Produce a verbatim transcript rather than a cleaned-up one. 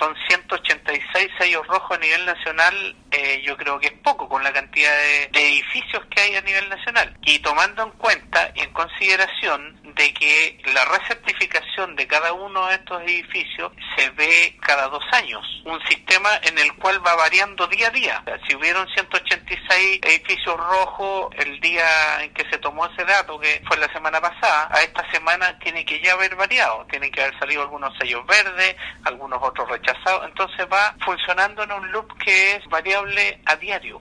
son ciento ochenta y seis sellos rojos a nivel nacional. Eh, yo creo que es poco con la cantidad de, de edificios que hay a nivel nacional. Y tomando en cuenta y en consideración de que la recertificación de cada uno de estos edificios se ve cada dos años. Un sistema en el cual va variando día a día. O sea, si hubieron ciento ochenta y seis edificios rojos el día en que se tomó ese dato, que fue la semana pasada, a esta semana tiene que ya haber variado. Tienen que haber salido algunos sellos verdes, algunos otros rechazados. Entonces va funcionando en un loop que es variable a diario.